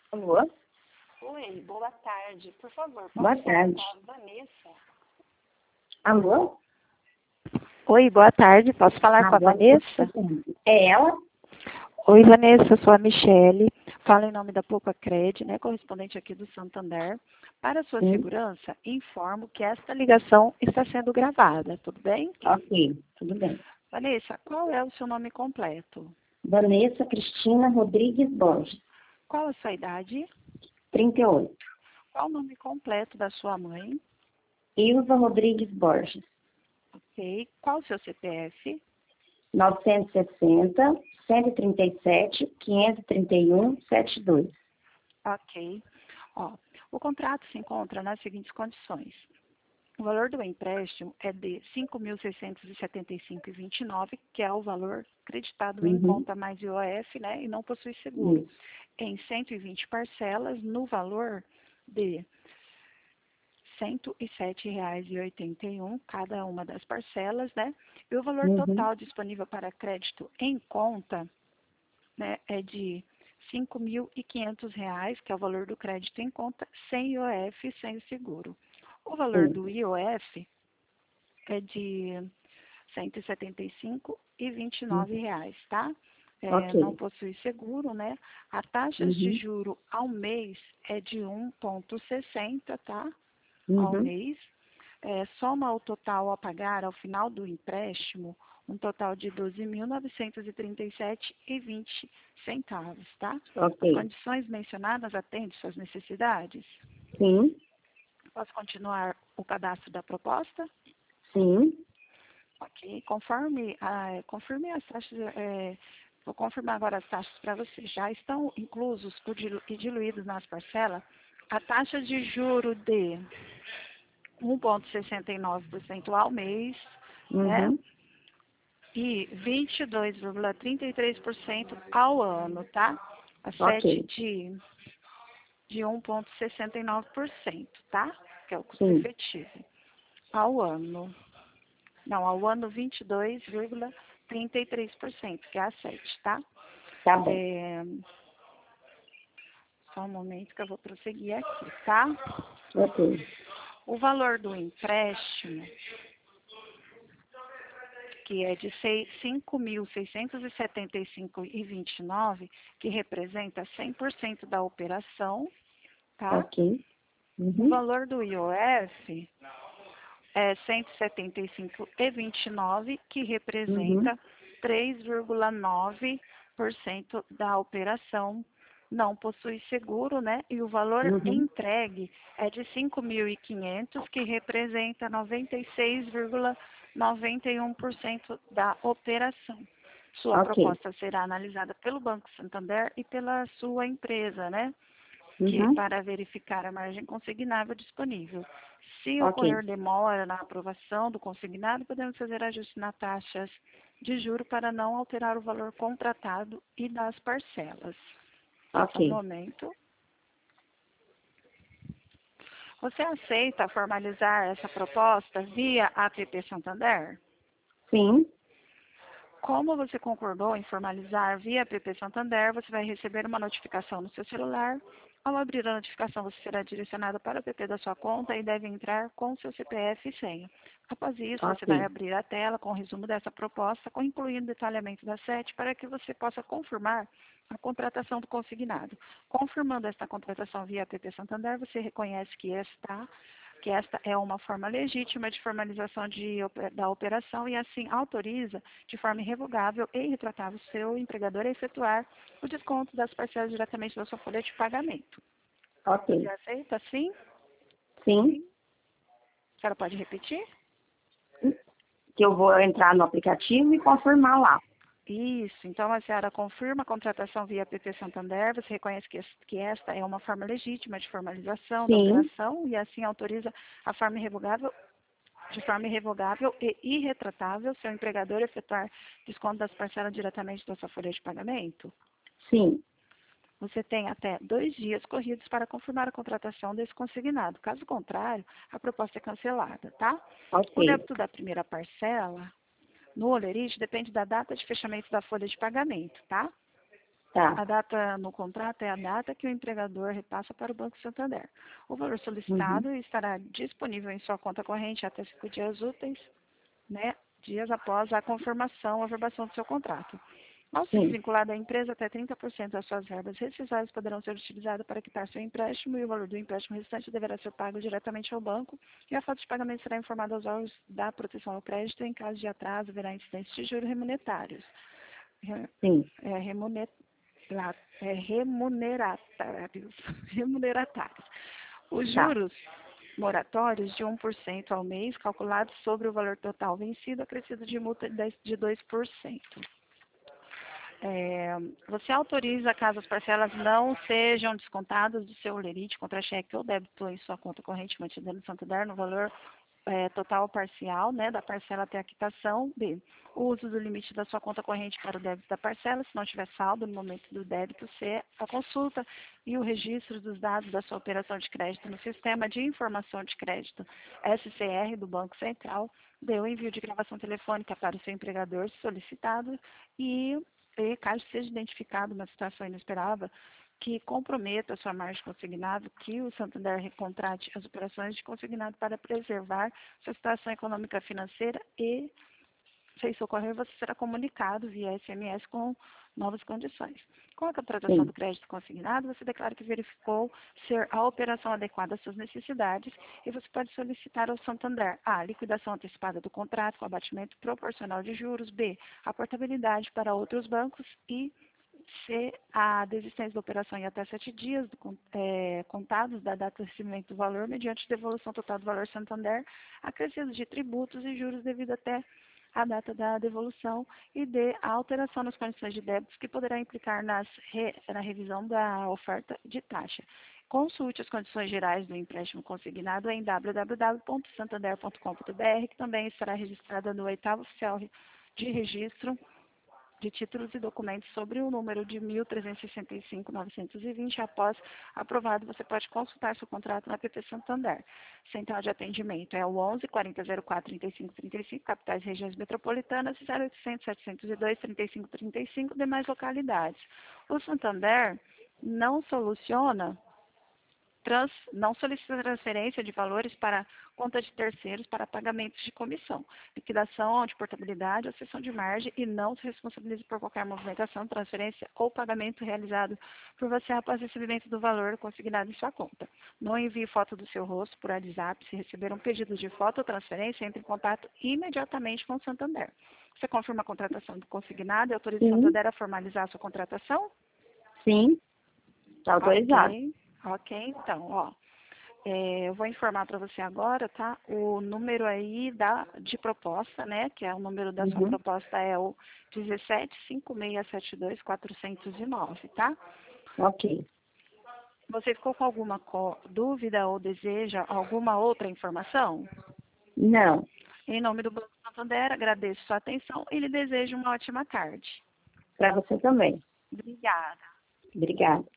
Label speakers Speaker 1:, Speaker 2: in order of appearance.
Speaker 1: Alô?
Speaker 2: Oi, boa tarde. Por favor,
Speaker 1: Boa
Speaker 2: posso falar
Speaker 1: tarde.
Speaker 2: com a Vanessa?
Speaker 1: Alô?
Speaker 2: Oi, boa tarde. Posso falar com a
Speaker 1: Agora
Speaker 2: Vanessa?
Speaker 1: é ela?
Speaker 2: Oi, Vanessa, eu sou a Michele. Falo em nome da Poupa-Cred, né, correspondente aqui do Santander. Para sua
Speaker 1: Sim.
Speaker 2: segurança, informo que esta ligação está sendo gravada, tudo bem?
Speaker 1: Ok, tudo bem.
Speaker 2: Vanessa, qual é o seu nome completo?
Speaker 1: Vanessa Cristina Rodrigues Borges,
Speaker 2: Qual a sua idade?
Speaker 1: 38.
Speaker 2: Qual o nome completo da sua mãe?
Speaker 1: Ilva Rodrigues Borges,
Speaker 2: Ok. Qual o seu CPF?
Speaker 1: 960 137 531 72.
Speaker 2: Ok. Ó, o contrato se encontra nas seguintes condições. O valor do empréstimo é de R$ 5.675,29, que é o valor creditado em
Speaker 1: Uhum.
Speaker 2: conta mais IOF, né, e não possui seguro,
Speaker 1: Isso.
Speaker 2: em 120 parcelas, no valor de R$ 107,81 cada uma das parcelas, né? E o valor
Speaker 1: Uhum.
Speaker 2: total disponível para crédito em conta, né, é de R$ 5.500, que é o valor do crédito em conta, sem IOF e sem o seguro. O valor
Speaker 1: Sim.
Speaker 2: do IOF é de R$ 175,29, tá? Não
Speaker 1: Ok.
Speaker 2: possui seguro, né? A taxa de
Speaker 1: Uhum.
Speaker 2: juro ao mês é de 1,60, tá? Ao
Speaker 1: Uhum.
Speaker 2: mês. Soma o total a pagar ao final do empréstimo, um total de R$ 12.937,20, tá?
Speaker 1: Ok.
Speaker 2: As condições mencionadas atendem suas necessidades?
Speaker 1: Sim.
Speaker 2: Posso continuar o cadastro da proposta?
Speaker 1: Sim.
Speaker 2: Ok. Confirme as taxas. Vou confirmar agora as taxas para você. Já estão inclusos e diluídos nas parcelas a taxa de juro de 1,69% ao mês, né?
Speaker 1: Uhum.
Speaker 2: E 22,33% ao ano, tá? A
Speaker 1: Ok.
Speaker 2: sete de 1,69%, tá? Que é o custo
Speaker 1: Sim.
Speaker 2: efetivo. Ao ano. Não, ao ano 22,33%, que é a 7, tá?
Speaker 1: Tá bom.
Speaker 2: É, Só um momento que eu vou prosseguir aqui, tá?
Speaker 1: Ok.
Speaker 2: O valor do empréstimo, que é de R$ 5.675,29, que representa 100% da operação, tá?
Speaker 1: Ok.
Speaker 2: O
Speaker 1: Uhum.
Speaker 2: valor do IOF é 175,29, que
Speaker 1: Uhum.
Speaker 2: representa 3,9% da operação. Não possui seguro, né? E o valor
Speaker 1: Uhum.
Speaker 2: entregue é de 5.500, que representa 96,91% da operação. Sua
Speaker 1: Ok.
Speaker 2: proposta será analisada pelo Banco Santander e pela sua empresa, né?
Speaker 1: Uhum.
Speaker 2: Para verificar a margem consignável disponível. Se
Speaker 1: Ok.
Speaker 2: ocorrer demora na aprovação do consignado, podemos fazer ajustes nas taxas de juro para não alterar o valor contratado e das parcelas. Só um
Speaker 1: Ok.
Speaker 2: momento. Você aceita formalizar essa proposta via APP Santander?
Speaker 1: Sim.
Speaker 2: Como você concordou em formalizar via app Santander, você vai receber uma notificação no seu celular. Ao abrir a notificação, você será direcionado para o app da sua conta e deve entrar com seu CPF e senha. Após isso, você vai
Speaker 1: Ok.
Speaker 2: abrir a tela com o resumo dessa proposta, incluindo o detalhamento da SET, para que você possa confirmar a contratação do consignado. Confirmando esta contratação via app Santander, você reconhece que esta é uma forma legítima de formalização da operação e assim autoriza de forma irrevogável e irretratável seu empregador a efetuar o desconto das parcelas diretamente da sua folha de pagamento. Você
Speaker 1: Ok.
Speaker 2: aceita, sim?
Speaker 1: Sim.
Speaker 2: A senhora pode repetir?
Speaker 1: Que eu vou entrar no aplicativo e confirmar lá.
Speaker 2: Isso, então a senhora confirma a contratação via app Santander, você reconhece que esta é uma forma legítima de formalização da
Speaker 1: Sim.
Speaker 2: operação e assim autoriza a forma irrevogável de forma irrevogável e irretratável seu empregador efetuar desconto das parcelas diretamente da sua folha de pagamento?
Speaker 1: Sim.
Speaker 2: Você tem até 2 dias corridos para confirmar a contratação desse consignado. Caso contrário, a proposta é cancelada, tá?
Speaker 1: Ok.
Speaker 2: O débito da primeira parcela no holerite depende da data de fechamento da folha de pagamento, tá?
Speaker 1: Tá.
Speaker 2: A data no contrato é a data que o empregador repassa para o Banco Santander. O valor solicitado estará disponível em sua conta corrente até 5 dias úteis, né, dias após a confirmação ou averbação do seu contrato. Ao ser
Speaker 1: Sim.
Speaker 2: vinculado à empresa, até 30% das suas verbas rescisórias poderão ser utilizadas para quitar seu empréstimo e o valor do empréstimo restante deverá ser pago diretamente ao banco e a falta de pagamento será informada aos órgãos da proteção ao crédito. Em caso de atraso, haverá incidência de juros remuneratários.
Speaker 1: Sim.
Speaker 2: Remuneratários. Remuneratários. Os
Speaker 1: Tá.
Speaker 2: juros moratórios de 1% ao mês, calculados sobre o valor total vencido, acrescido de multa de 2%. Você autoriza, caso as parcelas não sejam descontadas do seu lerite, contra-cheque ou débito em sua conta corrente mantida no Santander no valor total ou parcial, né, da parcela até a quitação. B, o uso do limite da sua conta corrente para o débito da parcela, se não tiver saldo no momento do débito. C, a consulta e o registro dos dados da sua operação de crédito no Sistema de Informação de Crédito, SCR, do Banco Central. D, o envio de gravação telefônica para o seu empregador solicitado. E caso seja identificado uma situação inesperada que comprometa a sua margem consignada, que o Santander recontrate as operações de consignado para preservar sua situação econômica financeira e, se isso ocorrer, você será comunicado via SMS com novas condições. Com a contratação do crédito consignado, você declara que verificou ser a operação adequada às suas necessidades e você pode solicitar ao Santander a liquidação antecipada do contrato com abatimento proporcional de juros, B, a portabilidade para outros bancos e C, a desistência da operação em até 7 dias contados da data de recebimento do valor mediante devolução total do valor Santander, acrescido de tributos e juros devido até a data da devolução, e D, a alteração nas condições de débitos que poderá implicar na revisão da oferta de taxa. Consulte as condições gerais do empréstimo consignado em www.santander.com.br, que também estará registrada no 8º oficial de registro de títulos e documentos sobre o número de 1365.920. Após aprovado, você pode consultar seu contrato na PT Santander. Central de atendimento é o 11 40 04 35 35, capitais e regiões metropolitanas, e 0800 702 35 35, demais localidades. O Santander não solicita transferência de valores para conta de terceiros para pagamentos de comissão, liquidação de portabilidade ou cessão de margem, e não se responsabiliza por qualquer movimentação, transferência ou pagamento realizado por você após recebimento do valor consignado em sua conta. Não envie foto do seu rosto por WhatsApp. Se receber um pedido de foto ou transferência, entre em contato imediatamente com o Santander. Você confirma a contratação do consignado e autoriza o Santander a formalizar a sua contratação?
Speaker 1: Sim. Está autorizado.
Speaker 2: Ok, então, ó, eu vou informar para você agora, tá? O número aí de proposta, né? Que é o número da sua proposta é o 175672-409, tá?
Speaker 1: Ok.
Speaker 2: Você ficou com alguma dúvida ou deseja alguma outra informação?
Speaker 1: Não.
Speaker 2: Em nome do Banco Santander, agradeço sua atenção e lhe desejo uma ótima tarde.
Speaker 1: Para você também.
Speaker 2: Obrigada.
Speaker 1: Obrigada.